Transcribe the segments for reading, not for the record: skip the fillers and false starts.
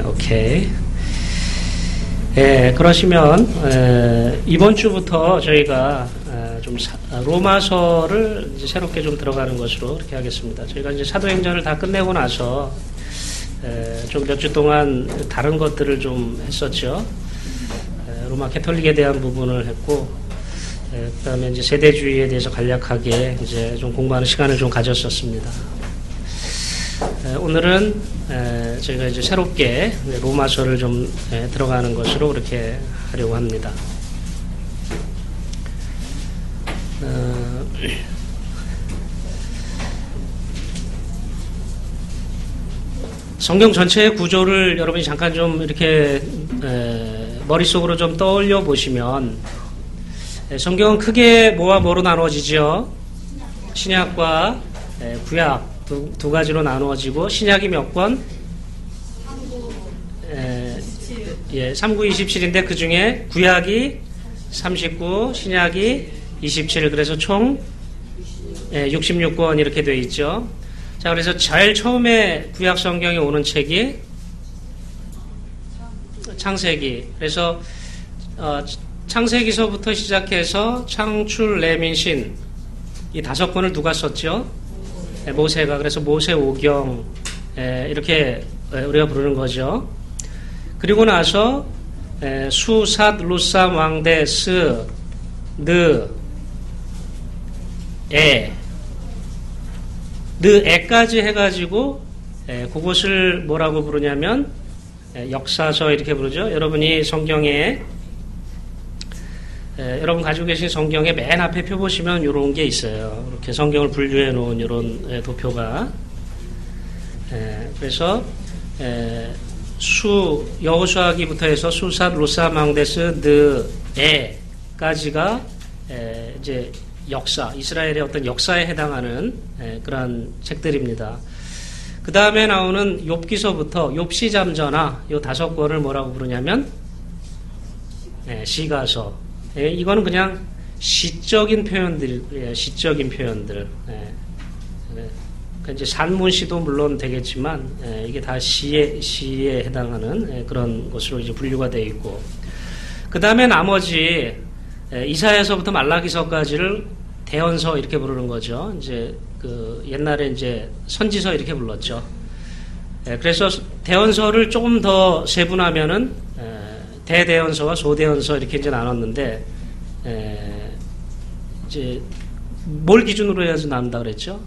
오케이. 예, 그러시면 이번 주부터 저희가 좀 로마서를 이제 새롭게 좀 들어가는 것으로 그렇게 하겠습니다. 저희가 이제 사도행전을 다 끝내고 나서 좀 몇 주 동안 다른 것들을 좀 했었죠. 로마 캐톨릭에 대한 부분을 했고, 그다음에 이제 세대주의에 대해서 간략하게 이제 좀 공부하는 시간을 좀 가졌었습니다. 오늘은 저희가 이제 새롭게 로마서를 좀 들어가는 것으로 그렇게 하려고 합니다. 성경 전체의 구조를 여러분이 잠깐 좀 이렇게 머릿속으로 좀 떠올려 보시면, 성경은 크게 뭐와 뭐로 나누어지죠? 신약과 구약 두 가지로 나누어지고, 신약이 몇 권? 39, 27인데 그 중에 구약이 39, 신약이 27, 그래서 총 66권 이렇게 되어 있죠. 자, 그래서 제일 처음에 구약 성경에 오는 책이 창세기. 그래서 창세기서부터 시작해서 창출, 레민신 이 5권을 누가 썼죠? 모세가. 그래서 모세오경 이렇게 우리가 부르는 거죠. 그리고 나서 수삿, 루삼, 왕대, 스, 느, 에까지 해가지고 그것을 뭐라고 부르냐면 역사서 이렇게 부르죠. 여러분이 성경에 여러분 가지고 계신 성경에 맨 앞에 표 보시면 이런 게 있어요. 이렇게 성경을 분류해 놓은 이런 도표가. 그래서 여호수아기부터 해서 수삿, 루삼, 왕데스, 느, 에까지가 이제 역사, 이스라엘의 어떤 역사에 해당하는 그러한 책들입니다. 그 다음에 나오는 욥기서부터 욥시 잠저나 요 5권을 뭐라고 부르냐면 시가서. 이거는 그냥 시적인 표현들이에요. 시적인 표현들. 이제 산문시도 물론 되겠지만 이게 다 시에 해당하는 그런 것으로 이제 분류가 되어 있고, 그 다음에 나머지 이사야서부터 말라기서까지를 대언서 이렇게 부르는 거죠. 이제 그 옛날에 이제 선지서 이렇게 불렀죠. 그래서 대언서를 조금 더 세분하면은 대대언서와 소대언서 이렇게 이제 나눴는데, 이제 뭘 기준으로 해야지 나눈다 그랬죠?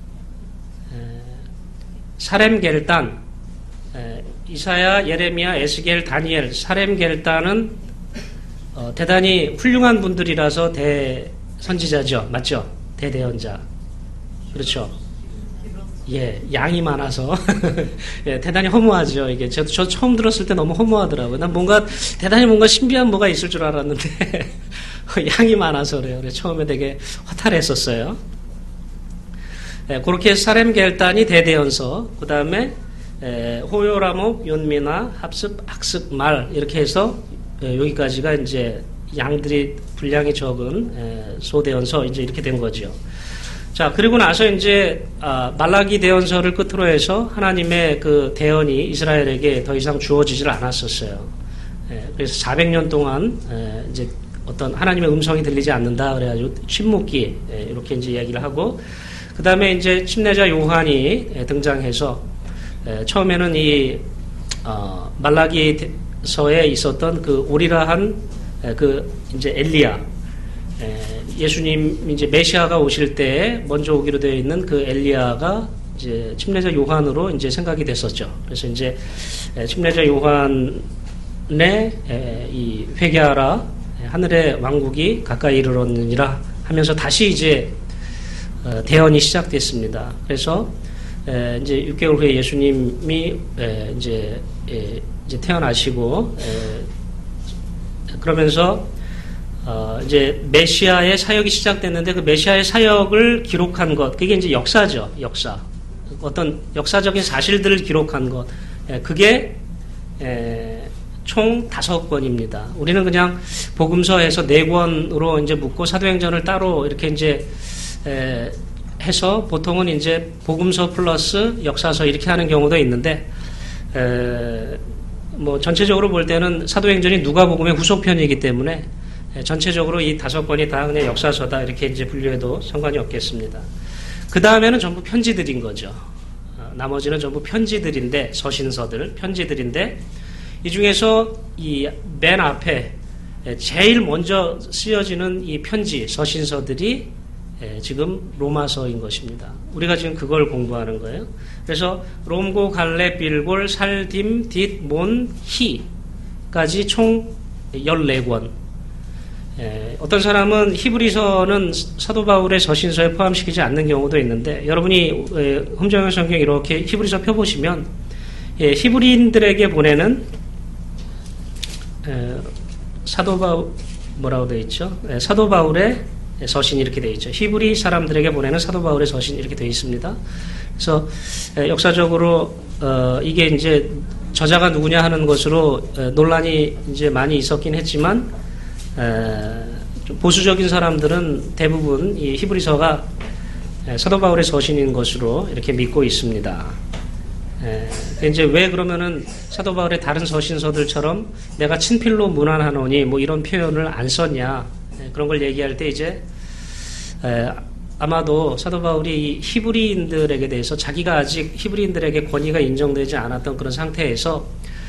사렘겔단, 이사야, 예레미야, 에스겔, 다니엘. 사렘겔단은 대단히 훌륭한 분들이라서 대선지자죠. 맞죠? 대대언자. 그렇죠? 예, 양이 많아서 예, 대단히 허무하죠. 이게 저 처음 들었을 때 너무 허무하더라고요. 난 대단히 뭔가 신비한 뭐가 있을 줄 알았는데 양이 많아서 그래요. 그래서 처음에 되게 허탈했었어요. 예, 그렇게 사렘겔단이 대대언서, 그 다음에 호요라목, 윤미나, 합습, 학습, 말 이렇게 해서 여기까지가 이제 양들이 분량이 적은 소대언서 이제 이렇게 된 거죠. 자, 그리고 나서 이제 말라기 대언서를 끝으로 해서 하나님의 그 대언이 이스라엘에게 더 이상 주어지질 않았었어요. 그래서 400년 동안 이제 어떤 하나님의 음성이 들리지 않는다 그래가지고 침묵기 이렇게 이제 이야기를 하고, 그 다음에 이제 침례자 요한이 등장해서 처음에는 이 말라기서에 있었던 그 오리라한 그 이제 엘리야, 예수님 이제 메시아가 오실 때 먼저 오기로 되어 있는 그 엘리야가 이제 침례자 요한으로 이제 생각이 됐었죠. 그래서 이제 침례자 요한의 이 회개하라, 하늘의 왕국이 가까이 이르렀느니라 하면서 다시 이제 대언이 시작됐습니다. 그래서 이제 6개월 후에 예수님이 이제 태어나시고, 그러면서 이제 메시아의 사역이 시작됐는데, 그 메시아의 사역을 기록한 것, 그게 이제 역사죠. 역사. 어떤 역사적인 사실들을 기록한 것, 그게 총 5권입니다. 우리는 그냥 복음서에서 4권으로 이제 묶고 사도행전을 따로 이렇게 이제 해서 보통은 이제 복음서 플러스 역사서 이렇게 하는 경우도 있는데, 뭐 전체적으로 볼 때는 사도행전이 누가복음의 후속편이기 때문에 전체적으로 이 5권이 다 그냥 역사서다 이렇게 이제 분류해도 상관이 없겠습니다. 그 다음에는 전부 편지들인 거죠. 나머지는 전부 편지들인데, 서신서들, 편지들인데, 이 중에서 이 맨 앞에 제일 먼저 쓰여지는 이 편지, 서신서들이 지금 로마서인 것입니다. 우리가 지금 그걸 공부하는 거예요. 그래서 롬고, 갈렙, 빌골, 살딤, 딧, 몬, 히까지 총 14권. 어떤 사람은 히브리서는 사도 바울의 서신서에 포함시키지 않는 경우도 있는데, 여러분이 흠정형 성경 이렇게 히브리서 펴보시면 히브리인들에게 보내는 사도 바울 뭐라고 되어 있죠? 사도 바울의 서신 이렇게 되어 있죠. 히브리 사람들에게 보내는 사도 바울의 서신 이렇게 되어 있습니다. 그래서 역사적으로 이게 이제 저자가 누구냐 하는 것으로 논란이 이제 많이 있었긴 했지만, 좀 보수적인 사람들은 대부분 이 히브리서가 사도 바울의 서신인 것으로 이렇게 믿고 있습니다. 이제 왜 그러면은 사도 바울의 다른 서신서들처럼 내가 친필로 문안하노니 뭐 이런 표현을 안 썼냐, 그런 걸 얘기할 때 이제 아마도 사도 바울이 히브리인들에게 대해서 자기가 아직 히브리인들에게 권위가 인정되지 않았던 그런 상태에서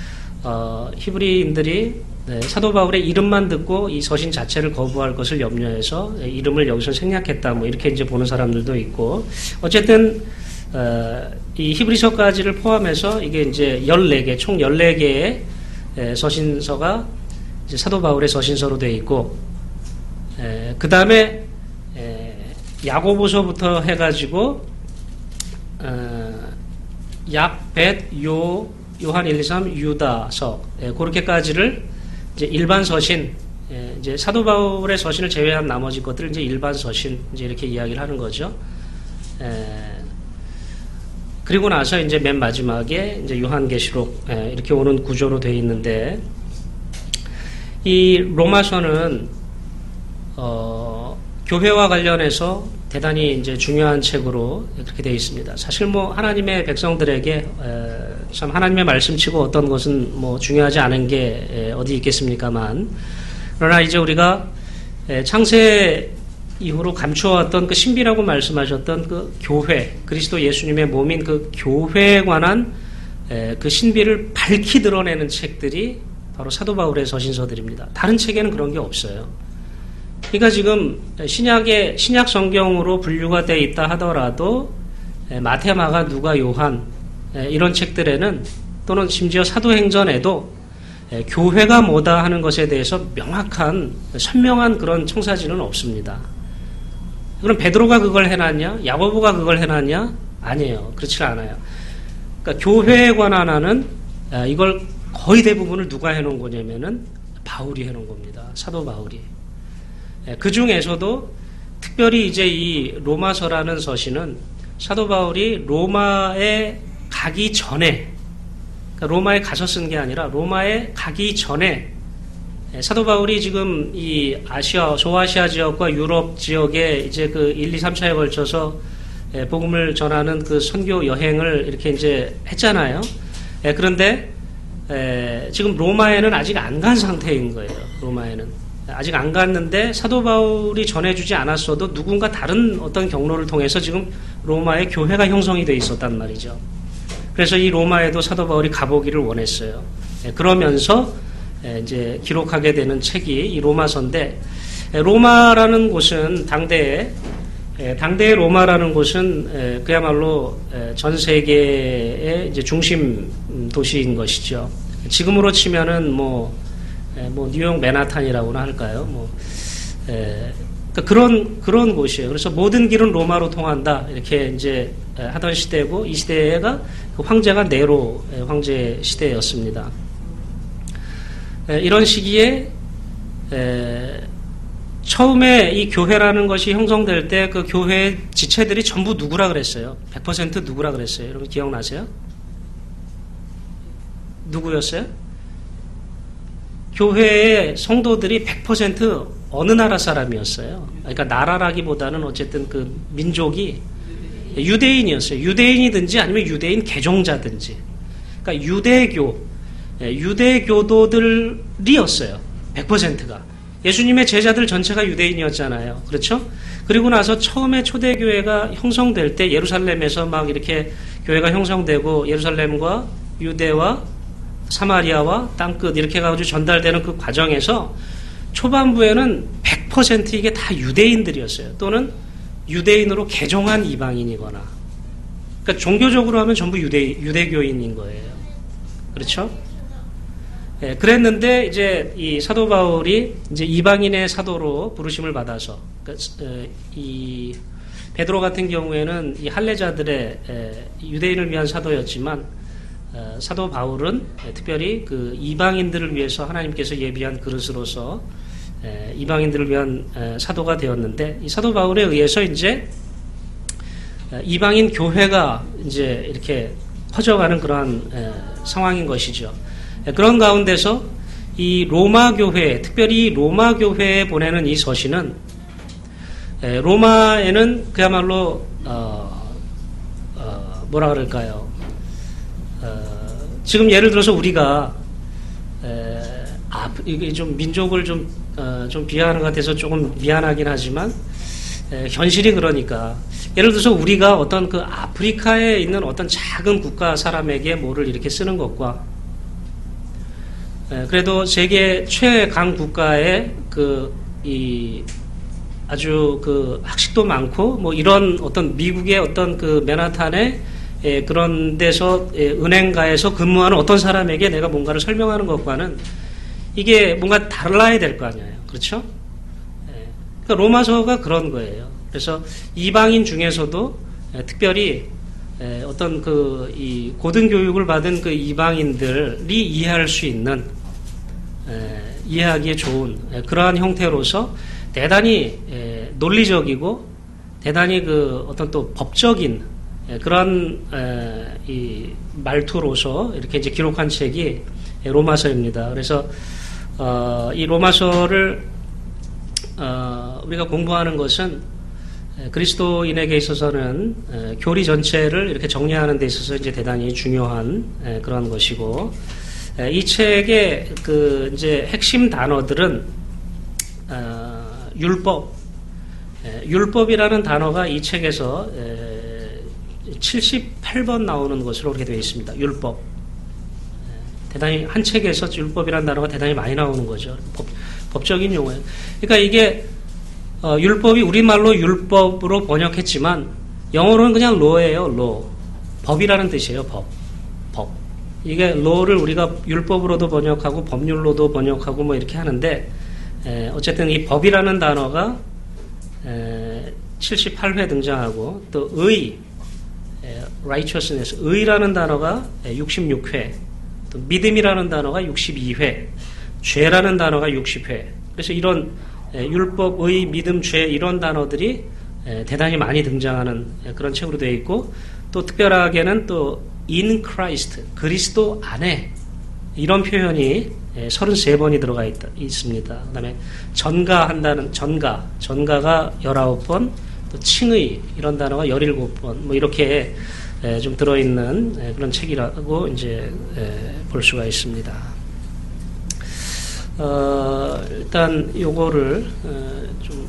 히브리인들이 사도 바울의 이름만 듣고 이 서신 자체를 거부할 것을 염려해서 이름을 여기서 생략했다, 뭐 이렇게 이제 보는 사람들도 있고, 어쨌든 이 히브리서까지를 포함해서 이게 이제 14개, 총 14개의 서신서가 이제 사도 바울의 서신서로 되어 있고, 그 다음에 야고보서부터 해가지고 약벳, 요한 1, 2, 3, 유다서, 그렇게까지를 이제 일반 서신, 이제 사도 바울의 서신을 제외한 나머지 것들을 이제 일반 서신, 이제 이렇게 이야기를 하는 거죠. 그리고 나서 이제 맨 마지막에 이제 요한계시록, 이렇게 오는 구조로 되어 있는데, 이 로마서는 교회와 관련해서 대단히 이제 중요한 책으로 그렇게 되어 있습니다. 사실 뭐 하나님의 백성들에게 참 하나님의 말씀치고 어떤 것은 뭐 중요하지 않은 게 어디 있겠습니까만, 그러나 이제 우리가 창세 이후로 감추어왔던 그 신비라고 말씀하셨던 그 교회, 그리스도 예수님의 몸인 그 교회에 관한 그 신비를 밝히 드러내는 책들이 바로 사도 바울의 서신서들입니다. 다른 책에는 그런 게 없어요. 그러니까 지금 신약 성경으로 분류가 되어 있다 하더라도 마태, 마가, 누가, 요한 이런 책들에는, 또는 심지어 사도행전에도 교회가 뭐다 하는 것에 대해서 명확한 선명한 그런 청사진은 없습니다. 그럼 베드로가 그걸 해놨냐? 야고보가 그걸 해놨냐? 아니에요. 그렇지 않아요. 그러니까 교회에 관한 하나는 이걸 거의 대부분을 누가 해놓은 거냐면은 바울이 해놓은 겁니다. 사도 바울이. 그 중에서도 특별히 이제 이 로마서라는 서신은 사도 바울이 로마에 가기 전에, 그러니까 로마에 가서 쓴 게 아니라 로마에 가기 전에 사도 바울이 지금 이 아시아, 소아시아 지역과 유럽 지역에 이제 그 1, 2, 3차에 걸쳐서 복음을 전하는 그 선교 여행을 이렇게 이제 했잖아요. 그런데 지금 로마에는 아직 안 간 상태인 거예요. 로마에는. 아직 안 갔는데 사도 바울이 전해주지 않았어도 누군가 다른 어떤 경로를 통해서 지금 로마에 교회가 형성이 돼 있었단 말이죠. 그래서 이 로마에도 사도 바울이 가보기를 원했어요. 그러면서 이제 기록하게 되는 책이 이 로마서인데, 로마라는 곳은 당대의 로마라는 곳은 그야말로 전 세계의 이제 중심 도시인 것이죠. 지금으로 치면은 뭐 뉴욕 맨하탄이라고나 할까요? 그러니까 그런 곳이에요. 그래서 모든 길은 로마로 통한다, 이렇게 이제 하던 시대고, 이 시대가 그 황제가 네로 황제 시대였습니다. 이런 시기에 처음에 이 교회라는 것이 형성될 때 그 교회 지체들이 전부 누구라 그랬어요? 100% 누구라 그랬어요? 여러분 기억나세요? 누구였어요? 교회의 성도들이 100% 어느 나라 사람이었어요. 그러니까 나라라기보다는 어쨌든 그 민족이 유대인이었어요. 유대인이든지 아니면 유대인 개종자든지. 그러니까 유대교, 유대교도들이었어요. 100%가. 예수님의 제자들 전체가 유대인이었잖아요. 그렇죠? 그리고 나서 처음에 초대교회가 형성될 때 예루살렘에서 막 이렇게 교회가 형성되고 예루살렘과 유대와 사마리아와 땅끝 이렇게 가지고 전달되는 그 과정에서 초반부에는 100% 이게 다 유대인들이었어요. 또는 유대인으로 개종한 이방인이거나. 그러니까 종교적으로 하면 전부 유대교인인 거예요. 그렇죠? 예, 그랬는데 이제 이 사도 바울이 이제 이방인의 사도로 부르심을 받아서 그러니까 이 베드로 같은 경우에는 이 할례자들의 유대인을 위한 사도였지만 사도 바울은 특별히 그 이방인들을 위해서 하나님께서 예비한 그릇으로서 이방인들을 위한 사도가 되었는데 이 사도 바울에 의해서 이제 이방인 교회가 이제 이렇게 퍼져가는 그러한 상황인 것이죠. 그런 가운데서 이 로마 교회, 특별히 로마 교회에 보내는 이 서신은 로마에는 그야말로 뭐라 그럴까요? 지금 예를 들어서 우리가 이게 좀 민족을 좀 비하하는 것 같아서 조금 미안하긴 하지만 현실이 그러니까 예를 들어서 우리가 어떤 그 아프리카에 있는 어떤 작은 국가 사람에게 뭐를 이렇게 쓰는 것과 그래도 세계 최강 국가의 아주 그 학식도 많고 뭐 이런 어떤 미국의 어떤 그 맨하탄의 그런 데서 은행가에서 근무하는 어떤 사람에게 내가 뭔가를 설명하는 것과는 이게 뭔가 달라야 될 거 아니에요. 그렇죠? 그러니까 로마서가 그런 거예요. 그래서 이방인 중에서도 특별히 어떤 이 고등 교육을 받은 그 이방인들이 이해할 수 있는 이해하기에 좋은 그러한 형태로서 대단히 논리적이고 대단히 그 어떤 또 법적인 그런 이 말투로서 이렇게 이제 기록한 책이 로마서입니다. 그래서 이 로마서를 우리가 공부하는 것은 그리스도인에게 있어서는 교리 전체를 이렇게 정리하는 데 있어서 이제 대단히 중요한 그런 것이고 이 책의 그 이제 핵심 단어들은 율법이라는 단어가 이 책에서 78번 나오는 것으로 그렇게 되어 있습니다. 율법. 대단히 한 책에서 율법이라는 단어가 대단히 많이 나오는 거죠. 법적인 용어예요. 그러니까 이게 율법이 우리말로 율법으로 번역했지만 영어로는 그냥 law예요. law. 법이라는 뜻이에요. 법. 이게 law를 우리가 율법으로도 번역하고 법률로도 번역하고 뭐 이렇게 하는데 어쨌든 이 법이라는 단어가 78회 등장하고 또 righteousness, 의라는 단어가 66회, 또 믿음이라는 단어가 62회, 죄라는 단어가 60회. 그래서 이런 율법, 의, 믿음, 죄 이런 단어들이 대단히 많이 등장하는 그런 책으로 되어 있고 또 특별하게는 또 in Christ, 그리스도 안에 이런 표현이 33번이 들어가 있습니다. 그 다음에 전가한다는 전가가 19번, 또 칭의 이런 단어가 17번 뭐 이렇게 좀 들어있는 그런 책이라고 이제 볼 수가 있습니다. 일단 요거를 좀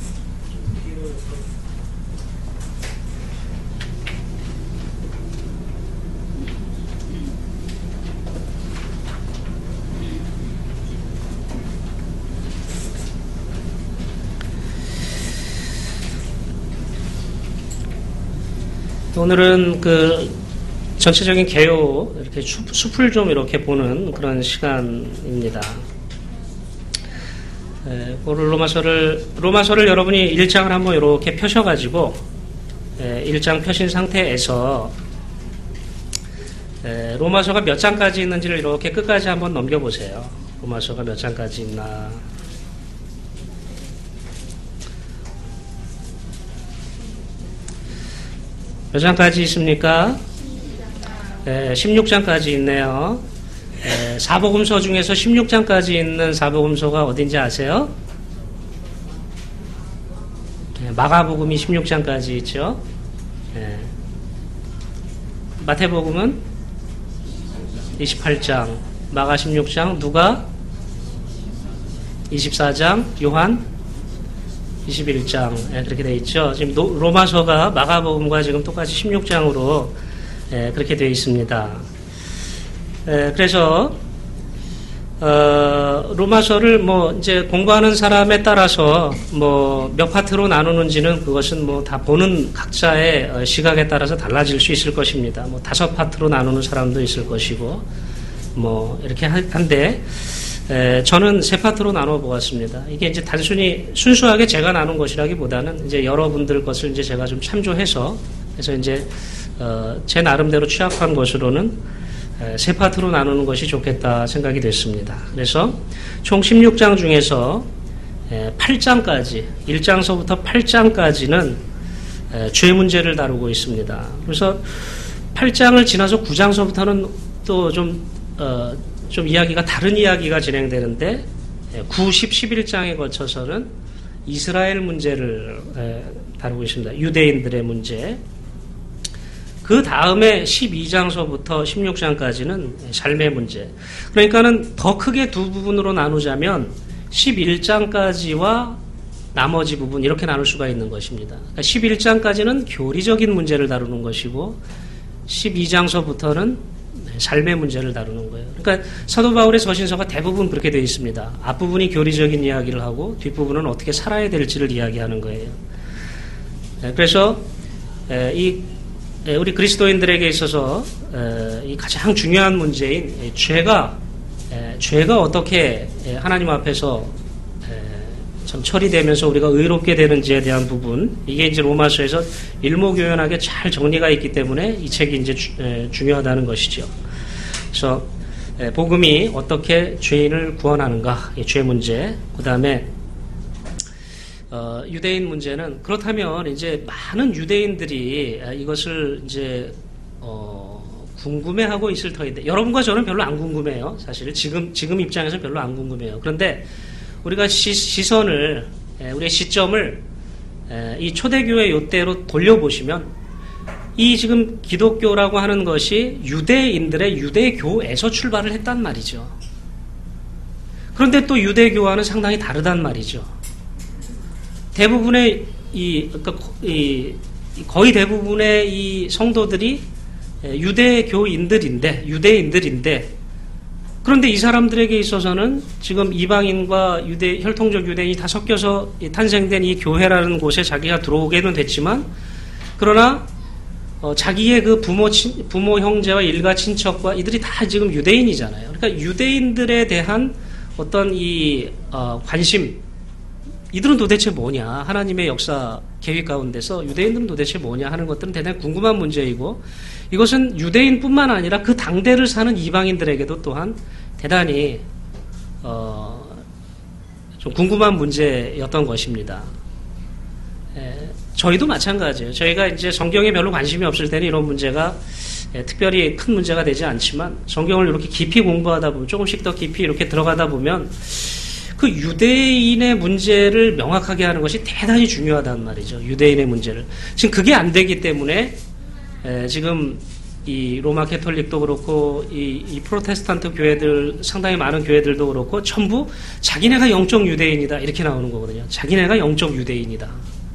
오늘은 그 전체적인 개요 이렇게 숲을 좀 이렇게 보는 그런 시간입니다. 로마서를 여러분이 1장을 한번 이렇게 펴셔가지고 1장 펴신 상태에서 로마서가 몇 장까지 있는지를 이렇게 끝까지 한번 넘겨보세요. 로마서가 몇 장까지 있나. 몇 장까지 있습니까? 16장까지 있네요. 사복음서 중에서 16장까지 있는 사복음서가 어딘지 아세요? 마가복음이 16장까지 있죠. 마태복음은 28장, 마가 16장, 누가 24장, 요한 21장, 그렇게 되어 있죠. 지금 로마서가 마가복음과 지금 똑같이 16장으로 그렇게 되어 있습니다. 그래서 로마서를 뭐 이제 공부하는 사람에 따라서 뭐 몇 파트로 나누는지는 그것은 뭐 다 보는 각자의 시각에 따라서 달라질 수 있을 것입니다. 뭐 5파트로 나누는 사람도 있을 것이고 뭐 이렇게 한데 저는 3파트로 나눠 보았습니다. 이게 이제 단순히 순수하게 제가 나눈 것이라기보다는 이제 여러분들 것을 이제 제가 좀 참조해서 그래서 이제 제 나름대로 취합한 것으로는 3파트로 나누는 것이 좋겠다 생각이 됐습니다. 그래서 총 16장 중에서 8장까지 1장서부터 8장까지는 죄 문제를 다루고 있습니다. 그래서 8장을 지나서 9장서부터는 또 좀 이야기가 다른 이야기가 진행되는데 9, 10, 11장에 거쳐서는 이스라엘 문제를 다루고 있습니다. 유대인들의 문제. 그 다음에 12장서부터 16장까지는 삶의 문제. 그러니까는 더 크게 두 부분으로 나누자면 11장까지와 나머지 부분 이렇게 나눌 수가 있는 것입니다. 그러니까 11장까지는 교리적인 문제를 다루는 것이고 12장서부터는 삶의 문제를 다루는 거예요. 그러니까 사도 바울의 서신서가 대부분 그렇게 되어 있습니다. 앞부분이 교리적인 이야기를 하고 뒷부분은 어떻게 살아야 될지를 이야기하는 거예요. 그래서 우리 그리스도인들에게 있어서 이 가장 중요한 문제인 죄가 어떻게 하나님 앞에서 참 처리되면서 우리가 의롭게 되는지에 대한 부분, 이게 이제 로마서에서 일목요연하게 잘 정리가 있기 때문에 이 책이 이제 중요하다는 것이죠. 그래서 복음이 어떻게 죄인을 구원하는가, 이 죄 문제. 그 다음에 유대인 문제는 그렇다면 이제 많은 유대인들이 이것을 이제 궁금해하고 있을 터인데 여러분과 저는 별로 안 궁금해요. 사실 지금 입장에서 별로 안 궁금해요. 그런데 우리가 시선을 우리의 시점을 이 초대교회 요때로 돌려보시면 이 지금 기독교라고 하는 것이 유대인들의 유대교에서 출발을 했단 말이죠. 그런데 또 유대교와는 상당히 다르단 말이죠. 대부분의 거의 대부분의 이 성도들이 유대인들인데 그런데 이 사람들에게 있어서는 지금 이방인과 혈통적 유대인이 다 섞여서 탄생된 이 교회라는 곳에 자기가 들어오게는 됐지만 그러나 자기의 그 부모 형제와 일가 친척과 이들이 다 지금 유대인이잖아요. 그러니까 유대인들에 대한 어떤 이 관심, 이들은 도대체 뭐냐, 하나님의 역사 계획 가운데서 유대인들은 도대체 뭐냐 하는 것들은 대단히 궁금한 문제이고, 이것은 유대인뿐만 아니라 그 당대를 사는 이방인들에게도 또한 대단히 좀 궁금한 문제였던 것입니다. 저희도 마찬가지예요. 저희가 이제 성경에 별로 관심이 없을 때는 이런 문제가 특별히 큰 문제가 되지 않지만, 성경을 이렇게 깊이 공부하다 보면, 조금씩 더 깊이 이렇게 들어가다 보면 그 유대인의 문제를 명확하게 하는 것이 대단히 중요하단 말이죠. 유대인의 문제를. 지금 그게 안 되기 때문에 지금 이 로마 캐톨릭도 그렇고 이 프로테스탄트 교회들, 상당히 많은 교회들도 그렇고 전부 자기네가 영적 유대인이다 이렇게 나오는 거거든요. 자기네가 영적 유대인이다.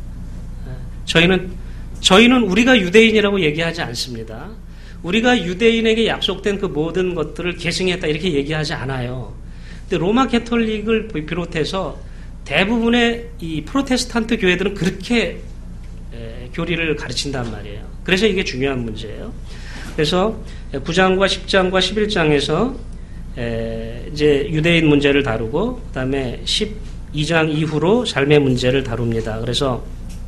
저희는 우리가 유대인이라고 얘기하지 않습니다. 우리가 유대인에게 약속된 그 모든 것들을 계승했다 이렇게 얘기하지 않아요. 근데 로마 캐톨릭을 비롯해서 대부분의 이 프로테스탄트 교회들은 그렇게 교리를 가르친단 말이에요. 그래서 이게 중요한 문제예요. 그래서 9장과 10장과 11장에서 이제 유대인 문제를 다루고, 그 다음에 12장 이후로 삶의 문제를 다룹니다. 그래서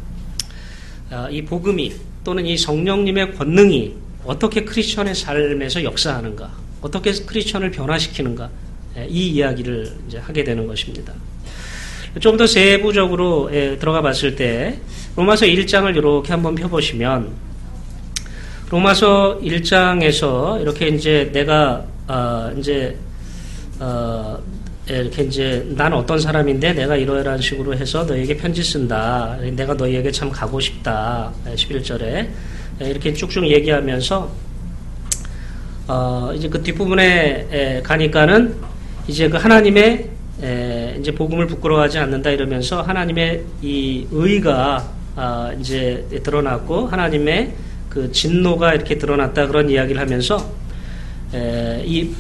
이 복음이 또는 이 성령님의 권능이 어떻게 크리스천의 삶에서 역사하는가, 어떻게 크리스천을 변화시키는가, 이 이야기를 이제 하게 되는 것입니다. 좀 더 세부적으로 들어가 봤을 때 로마서 1장을 이렇게 한번 펴보시면, 로마서 1장에서 이렇게 이제 내가 이렇게 이제 난 어떤 사람인데 내가 이러이러한 식으로 해서 너에게 편지 쓴다. 내가 너에게 참 가고 싶다. 11절에 이렇게 쭉쭉 얘기하면서 이제 그 뒷부분에 가니까는 이제 그 하나님의 이제 복음을 부끄러워하지 않는다 이러면서 하나님의 이 의가 이제 드러났고 하나님의 그 진노가 이렇게 드러났다 그런 이야기를 하면서 이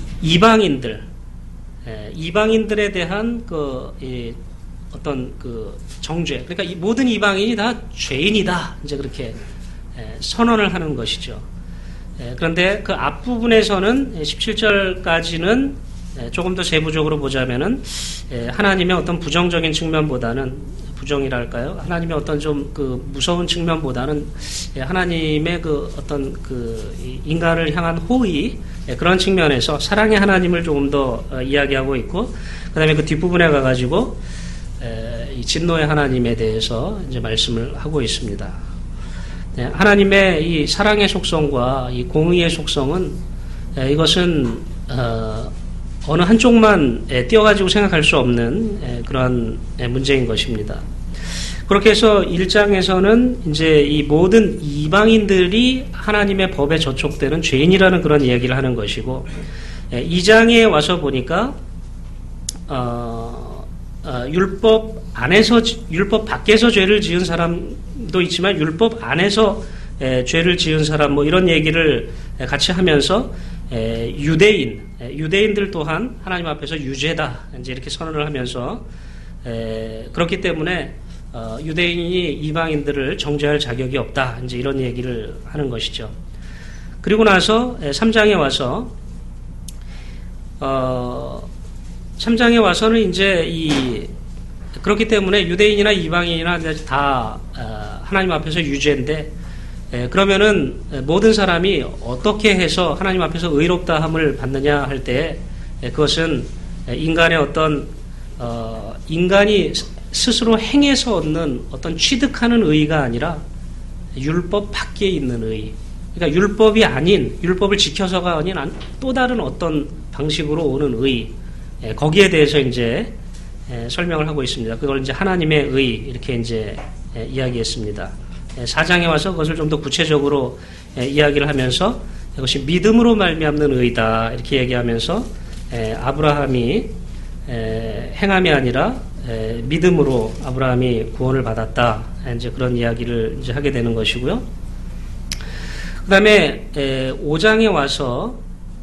이방인들에 대한 어떤 그 정죄, 그러니까 이 모든 이방인이 다 죄인이다 이제 그렇게 선언을 하는 것이죠. 그런데 그 앞부분에서는 17절까지는 조금 더 세부적으로 보자면은 하나님의 어떤 부정적인 측면보다는 부정이랄까요? 하나님의 어떤 좀 그 무서운 측면보다는 하나님의 그 어떤 그 인간을 향한 호의 그런 측면에서 사랑의 하나님을 조금 더 이야기하고 있고, 그다음에 그 뒷부분에 가가지고 이 진노의 하나님에 대해서 이제 말씀을 하고 있습니다. 하나님의 이 사랑의 속성과 이 공의의 속성은 이것은 어느 한쪽만 띄어가지고 생각할 수 없는 그러한 문제인 것입니다. 그렇게 해서 1장에서는 이제 이 모든 이방인들이 하나님의 법에 저촉되는 죄인이라는 그런 이야기를 하는 것이고, 2장에 와서 보니까 율법 밖에서 죄를 지은 사람도 있지만 율법 안에서 죄를 지은 사람 뭐 이런 얘기를 같이 하면서 유대인들 또한 하나님 앞에서 유죄다 이제 이렇게 선언을 하면서 그렇기 때문에 유대인이 이방인들을 정죄할 자격이 없다 이제 이런 얘기를 하는 것이죠. 그리고 나서 3장에 와서 3장에 와서는 이제 그렇기 때문에 유대인이나 이방인이나 다 하나님 앞에서 유죄인데, 그러면은 모든 사람이 어떻게 해서 하나님 앞에서 의롭다함을 받느냐 할 때 그것은 인간의 어떤 인간이 스스로 행해서 얻는 어떤 취득하는 의가 아니라 율법 밖에 있는 의, 그러니까 율법이 아닌, 율법을 지켜서가 아닌 또 다른 어떤 방식으로 오는 의, 거기에 대해서 이제 설명을 하고 있습니다. 그걸 이제 하나님의 의 이렇게 이제 이야기했습니다. 4장에 와서 그것을 좀 더 구체적으로 이야기를 하면서 이것이 믿음으로 말미암는 의다 이렇게 얘기하면서 아브라함이 행함이 아니라 믿음으로 아브라함이 구원을 받았다 이제 그런 이야기를 이제 하게 되는 것이고요. 그다음에 5장에 와서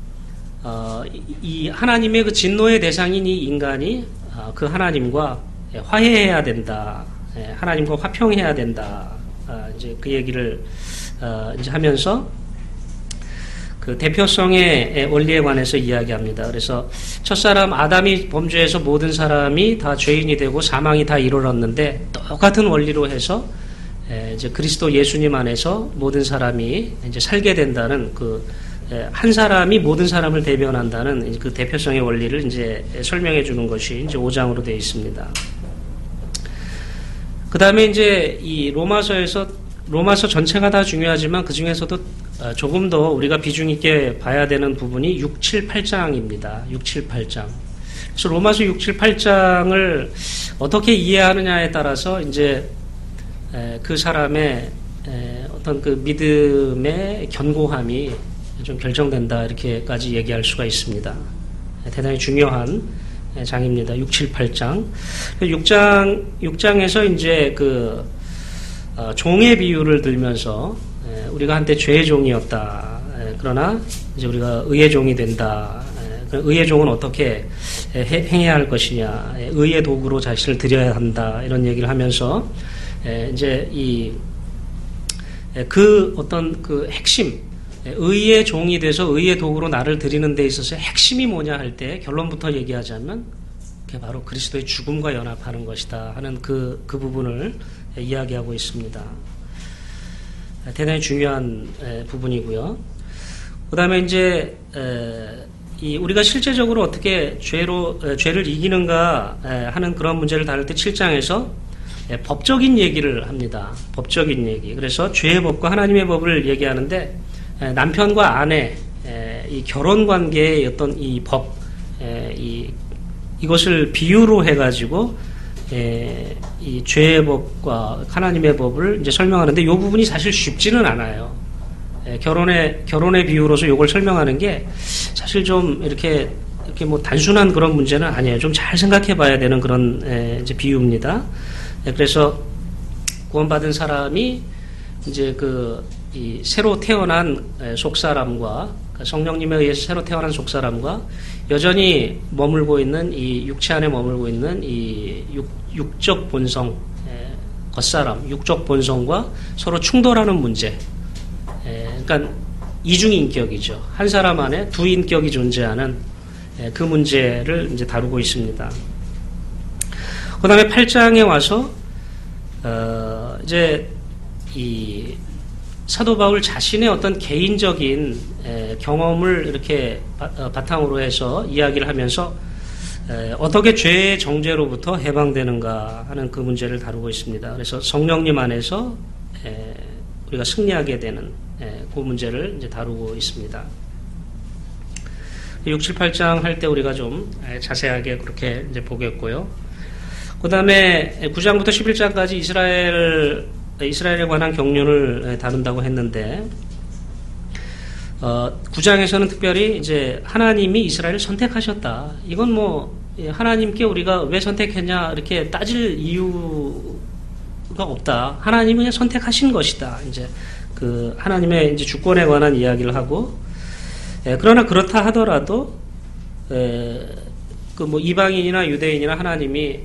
이 하나님의 그 진노의 대상인 이 인간이 그 하나님과 화해해야 된다, 하나님과 화평해야 된다, 이제 그 얘기를 이제 하면서 그 대표성의 원리에 관해서 이야기합니다. 그래서 첫사람 아담이 범죄해서 모든 사람이 다 죄인이 되고 사망이 다 이르렀는데, 똑같은 원리로 해서 이제 그리스도 예수님 안에서 모든 사람이 이제 살게 된다는 한 사람이 모든 사람을 대변한다는 그 대표성의 원리를 이제 설명해 주는 것이 이제 5장으로 되어 있습니다. 그 다음에 이제 이 로마서 전체가 다 중요하지만 그 중에서도 조금 더 우리가 비중 있게 봐야 되는 부분이 6, 7, 8장입니다. 6, 7, 8장. 그래서 로마서 6, 7, 8장을 어떻게 이해하느냐에 따라서 이제 그 사람의 어떤 그 믿음의 견고함이 좀 결정된다 이렇게까지 얘기할 수가 있습니다. 대단히 중요한 장입니다. 6, 7, 8장. 6장에서 이제 종의 비유를 들면서 우리가 한때 죄의 종이었다. 그러나 이제 우리가 의의 종이 된다. 의의 종은 어떻게 행해야 할 것이냐. 의의 도구로 자신을 드려야 한다. 이런 얘기를 하면서 이제 어떤 그 핵심, 의의 종이 돼서 의의 도구로 나를 드리는 데 있어서 핵심이 뭐냐 할 때 결론부터 얘기하자면 그게 바로 그리스도의 죽음과 연합하는 것이다 하는 그 부분을 이야기하고 있습니다. 대단히 중요한 부분이고요. 그 다음에 이제 우리가 실제적으로 어떻게 죄를 이기는가 하는 그런 문제를 다룰 때 7장에서 법적인 얘기를 합니다. 법적인 얘기. 그래서 죄의 법과 하나님의 법을 얘기하는데, 남편과 아내, 이 결혼 관계의 어떤 이 법, 이것을 비유로 해가지고, 이 죄의 법과 하나님의 법을 이제 설명하는데, 이 부분이 사실 쉽지는 않아요. 결혼의 비유로서 이걸 설명하는 게 사실 좀 이렇게 뭐 단순한 그런 문제는 아니에요. 좀 잘 생각해 봐야 되는 그런 이제 비유입니다. 그래서 구원받은 사람이 이제 이 새로 태어난 속사람과 성령님에 의해서 새로 태어난 속사람과 여전히 머물고 있는 이 육체 안에 머물고 있는 이 육적 본성, 겉사람, 육적 본성과 서로 충돌하는 문제. 그러니까 이중인격이죠. 한 사람 안에 두 인격이 존재하는 그 문제를 이제 다루고 있습니다. 그 다음에 8장에 와서, 이제 이 사도 바울 자신의 어떤 개인적인 경험을 이렇게 바탕으로 해서 이야기를 하면서 어떻게 죄의 정죄로부터 해방되는가 하는 그 문제를 다루고 있습니다. 그래서 성령님 안에서 우리가 승리하게 되는 그 문제를 이제 다루고 있습니다. 6, 7, 8장 할 때 우리가 좀 자세하게 그렇게 이제 보겠고요. 그 다음에 9장부터 11장까지 이스라엘에 관한 경륜을 다룬다고 했는데, 9장에서는 특별히 이제 하나님이 이스라엘을 선택하셨다. 이건 뭐, 하나님께 우리가 왜 선택했냐, 이렇게 따질 이유가 없다. 하나님은 그냥 선택하신 것이다. 이제 하나님의 이제 주권에 관한 이야기를 하고, 그러나 그렇다 하더라도, 뭐 이방인이나 유대인이나 하나님이,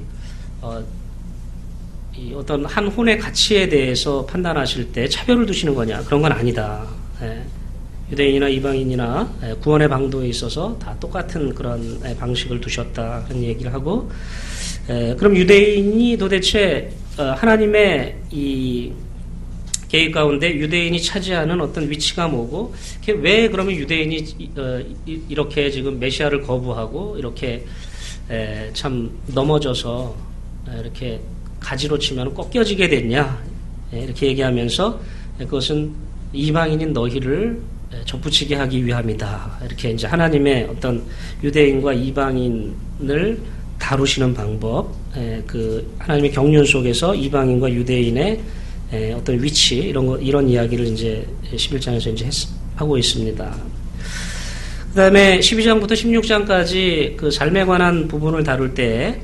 이 어떤 한 혼의 가치에 대해서 판단하실 때 차별을 두시는 거냐? 그런 건 아니다. 유대인이나 이방인이나 구원의 방도에 있어서 다 똑같은 그런 방식을 두셨다. 그런 얘기를 하고, 그럼 유대인이 도대체 하나님의 이 계획 가운데 유대인이 차지하는 어떤 위치가 뭐고, 왜 그러면 유대인이 이렇게 지금 메시아를 거부하고 이렇게 참 넘어져서 이렇게 가지로 치면 꺾여지게 됐냐, 이렇게 얘기하면서 그것은 이방인인 너희를 접붙이게 하기 위함이다. 이렇게 이제 하나님의 어떤 유대인과 이방인을 다루시는 방법, 하나님의 경륜 속에서 이방인과 유대인의 어떤 위치, 이런 이야기를 이제 11장에서 이제 하고 있습니다. 그 다음에 12장부터 16장까지 그 삶에 관한 부분을 다룰 때,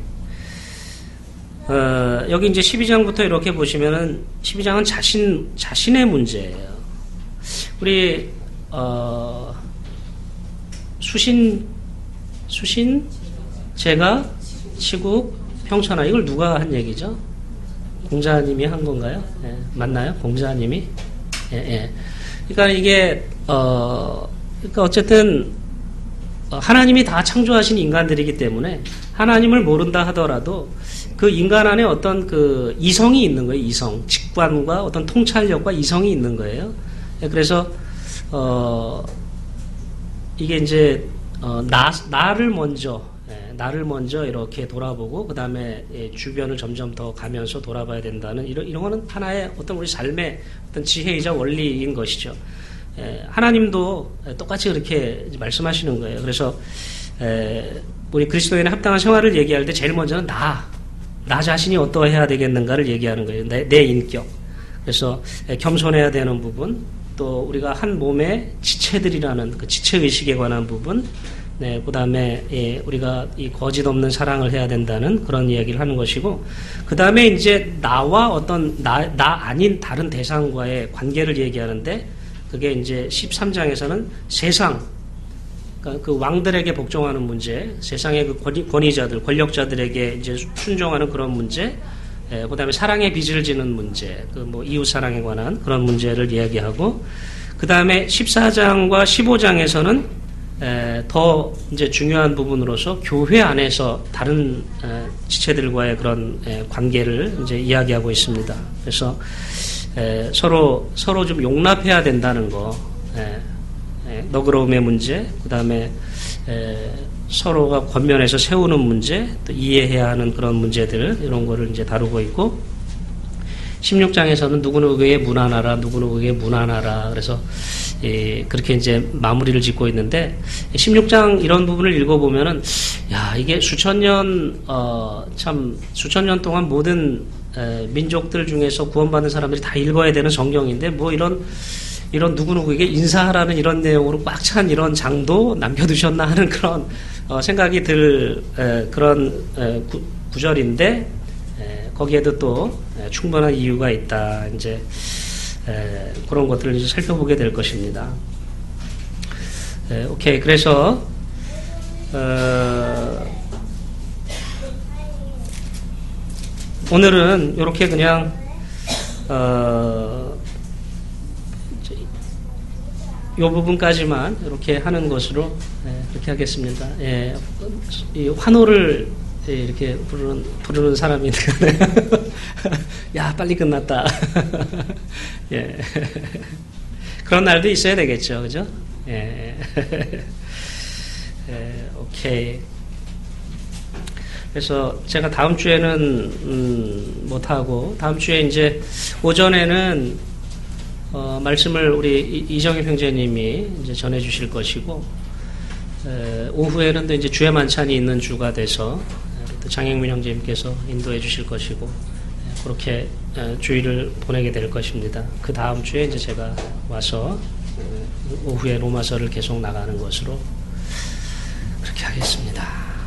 여기 이제 12장부터 이렇게 보시면은 12장은 자신의 문제예요. 우리, 수신, 제가, 치국, 평천하, 이걸 누가 한 얘기죠? 공자님이 한 건가요? 맞나요? 공자님이? 그러니까 이게, 그러니까 어쨌든, 하나님이 다 창조하신 인간들이기 때문에 하나님을 모른다 하더라도 그 인간 안에 어떤 그 이성이 있는 거예요. 이성, 직관과 어떤 통찰력과 이성이 있는 거예요. 그래서 이게 이제 나를 먼저 이렇게 돌아보고 그 다음에 주변을 점점 더 가면서 돌아봐야 된다는 이런 거는 하나의 어떤 우리 삶의 어떤 지혜이자 원리인 것이죠. 하나님도 똑같이 그렇게 말씀하시는 거예요. 그래서 우리 그리스도인의 합당한 생활을 얘기할 때 제일 먼저는 나 자신이 어떠해야 되겠는가를 얘기하는 거예요. 내 인격. 그래서 겸손해야 되는 부분, 또 우리가 한 몸의 지체들이라는 그 지체의식에 관한 부분, 그 다음에 우리가 이 거짓 없는 사랑을 해야 된다는 그런 이야기를 하는 것이고, 그 다음에 이제 나와 어떤 나 아닌 다른 대상과의 관계를 얘기하는데, 그게 이제 13장에서는 세상, 그러니까 그 왕들에게 복종하는 문제, 세상의 그 권위자들, 권력자들에게 이제 순종하는 그런 문제, 그 다음에 사랑의 빚을 지는 문제, 그 뭐 이웃 사랑에 관한 그런 문제를 이야기하고, 그 다음에 14장과 15장에서는 더 이제 중요한 부분으로서 교회 안에서 다른 지체들과의 그런 관계를 이제 이야기하고 있습니다. 그래서 서로 좀 용납해야 된다는 거, 너그러움의 문제, 그 다음에 서로가 권면해서 세우는 문제, 또 이해해야 하는 그런 문제들, 이런 거를 이제 다루고 있고, 16장에서는 누구누구에게 무난하라, 누구누구에게 무난하라. 그래서 그렇게 이제 마무리를 짓고 있는데, 16장 이런 부분을 읽어보면은, 야, 이게 수천 년 동안 모든 민족들 중에서 구원받은 사람들이 다 읽어야 되는 성경인데, 뭐 이런 이런 누구누구에게 인사하라는 이런 내용으로 꽉 찬 이런 장도 남겨두셨나 하는 그런 생각이 들 그런 구절인데 거기에도 또 충분한 이유가 있다. 이제 그런 것들을 이제 살펴보게 될 것입니다. 오케이. 그래서 오늘은 이렇게 그냥 이 부분까지만 이렇게 하는 것으로 그렇게 하겠습니다. 이 환호를 이렇게 부르는 사람이 야 빨리 끝났다. 예. 그런 날도 있어야 되겠죠, 그죠? 예. 오케이. 그래서 제가 다음 주에는 못하고 다음 주에 이제 오전에는 말씀을 우리 이정엽 형제님이 이제 전해 주실 것이고 오후에는 또 이제 주의 만찬이 있는 주가 돼서 또 장영민 형제님께서 인도해 주실 것이고 그렇게 주일을 보내게 될 것입니다. 그 다음 주에 이제 제가 와서 오후에 로마서를 계속 나가는 것으로 그렇게 하겠습니다.